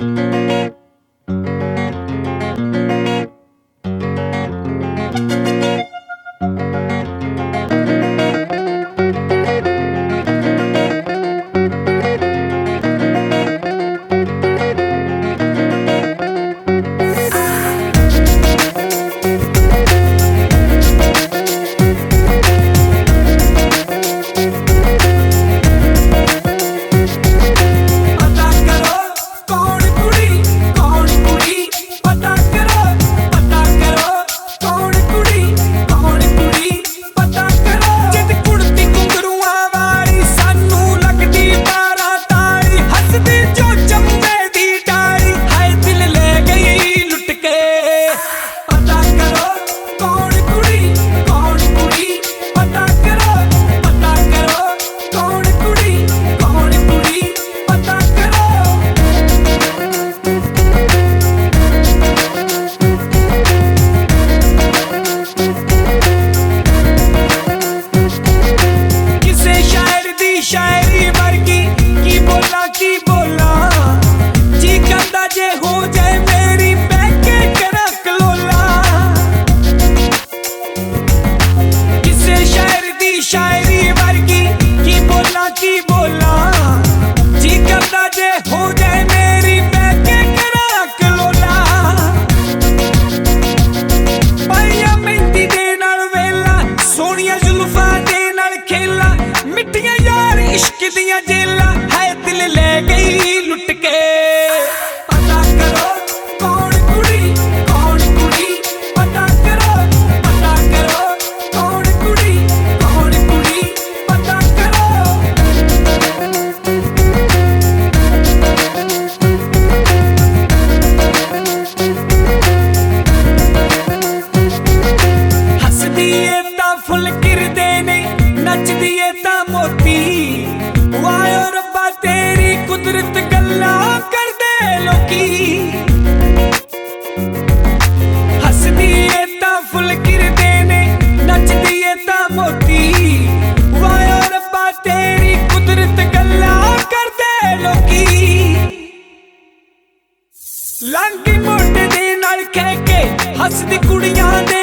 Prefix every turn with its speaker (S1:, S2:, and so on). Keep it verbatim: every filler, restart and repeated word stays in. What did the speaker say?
S1: शायरी वर्गी की बोला की बोला जी कहता जे हो जाए मेरी बैके करा कलोला। किसे शायर दी शायरी वर्गी की बोला की बोला जी कहता जे हो जाए मेरी बैके करा कलोला। पाइया मेहंदी दे नाल वेला सोहणियां जुल्फां दे नाल खेला मिट्टियां इश्क दियां जेला है दिल ले गई लुट के। पता करो कौन कुड़ी कौन कुड़ी पता करो पता करो कौन कुड़ी कौन कुड़ी पता करो। हसदी है तां फुल गिरदे ने नचदी है तां मोती वायो रब्बा तेरी कुदरत गल्ला कर दे लोकी। हसदी है तां फुल गिरदे ने नचदी है तां मोती वायो रब्बा तेरी कुदरत गल्ला कर दे लोकी। लांगी मोटे दे नाल कह के हसदी कुड़ियां दे